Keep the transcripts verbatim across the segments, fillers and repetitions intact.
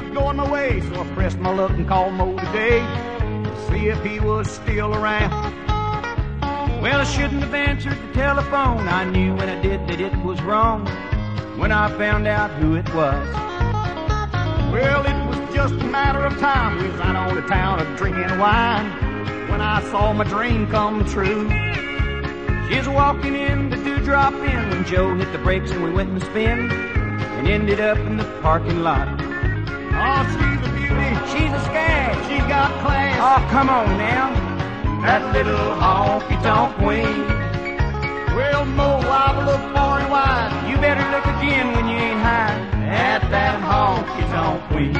was going my way, so I pressed my luck and called Mo today to see if he was still around. Well, I shouldn't have answered the telephone. I knew when I did that it was wrong when I found out who it was. Well, it was just a matter of time. We was out on the town of drinking wine when I saw my dream come true. She was walking in the Dewdrop Inn when Joe hit the brakes and we went in the spin and ended up in the parking lot. Oh, she's a beauty. She's a skag. She's got class. Oh, come on now. That little honky-tonk queen. Well, Mo, I've looked far and wide. You better look again when you ain't high at that honky-tonk queen.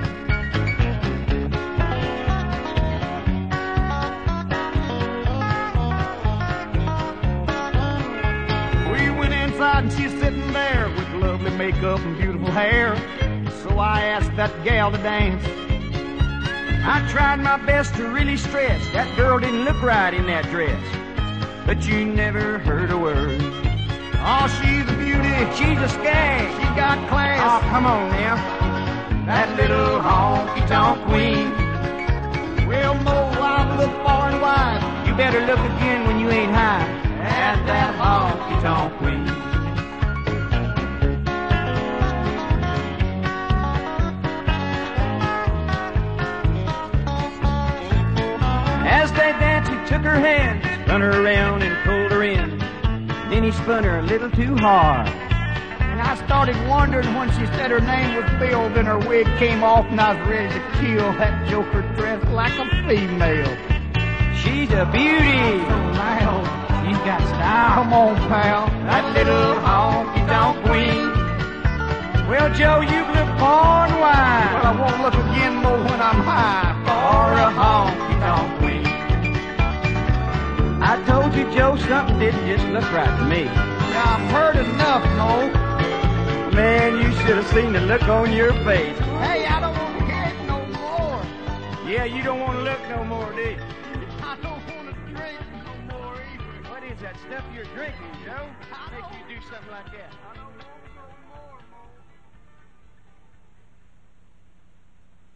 We went inside and she's sitting there with lovely makeup and beautiful hair. So I asked that gal to dance. I tried my best to really stress that girl didn't look right in that dress, but you never heard a word. Oh, she's a beauty. She's a skag. She got class. Oh, come on now. That little honky-tonk queen. Well, Mo, I've looked far and wide. You better look again when you ain't high at that honky-tonk queen. As they danced, he took her hand, spun her around and pulled her in. Then he spun her a little too hard. And I started wondering when she said her name was Bill, then her wig came off and I was ready to kill that joker dressed like a female. She's a beauty. So loud. She's got style. Come on, pal. That little honky-tonk queen. Well, Joe, you've looked far and wide. Well, I won't look again more when I'm high for a honky-tonk queen. I told you, Joe, something didn't just look right to me. Yeah, I've heard enough, Mo. Man, you should have seen the look on your face. Hey, I don't want to hear it no more. Yeah, you don't want to look no more, do you? I don't want to drink no more either. What is that stuff you're drinking, Joe? Make you do something like that? I don't know.